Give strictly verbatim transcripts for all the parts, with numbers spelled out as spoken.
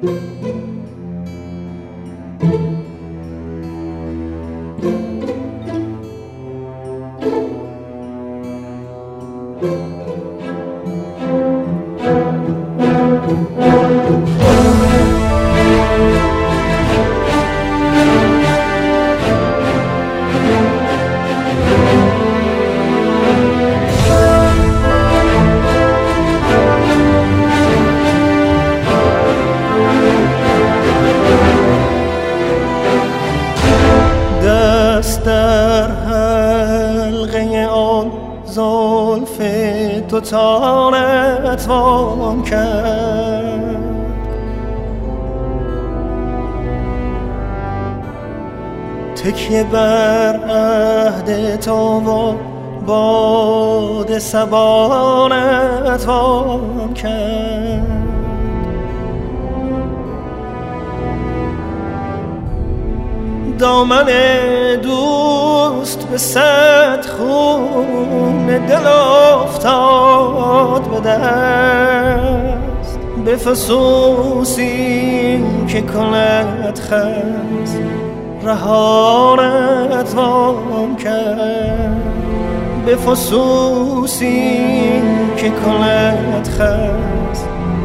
تانت وام کرد تکیه بر عهد تو و باد سبانت وام کرد دامن دوست به صد خون دل افتاد به دست به فسوسی که کند خست رهانت وام کرد به فسوسی که کند خست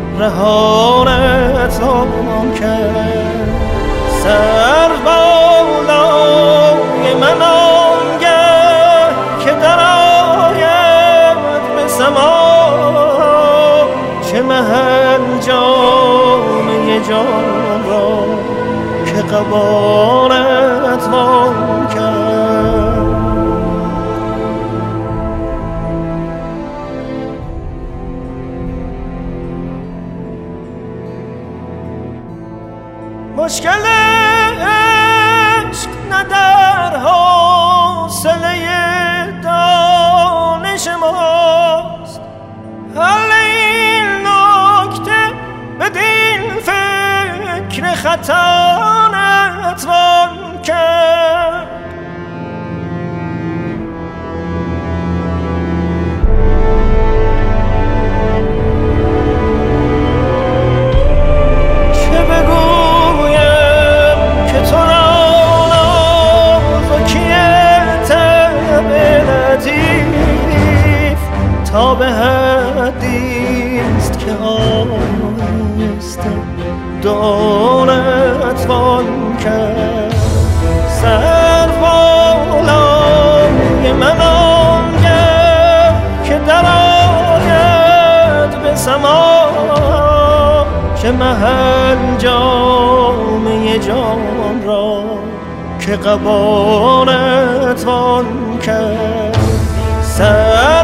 رهانت وام کرد سر بالای من آنگه که در آید به سما چه محل جامعه جان را که قبارت وام کرد مشکل عشق نه در حوصله دانش ماست حل این نکته بدین فکر خطانت وام کرد چه بگویم که تو را لطیف تا به حدیست که آسته دانت وام کرد سر بالای من آنگه که در آید به سما چه محل جامعه جان را که قبانت وام کرد سر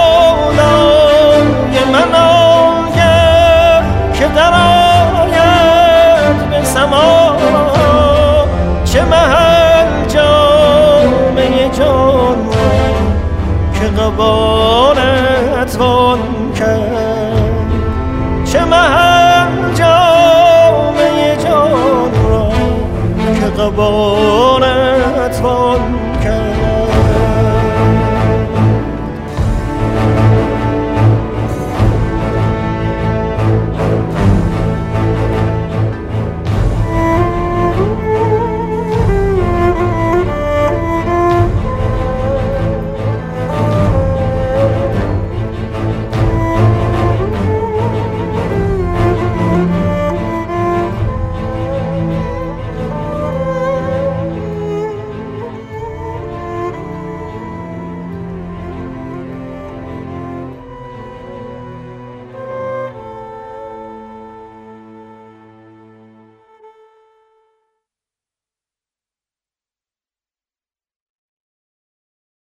بالای من آنگه که در آید به سما چه محل جامعه جان را که قبانت وام کرد چه محل جامعه جان را که قبانت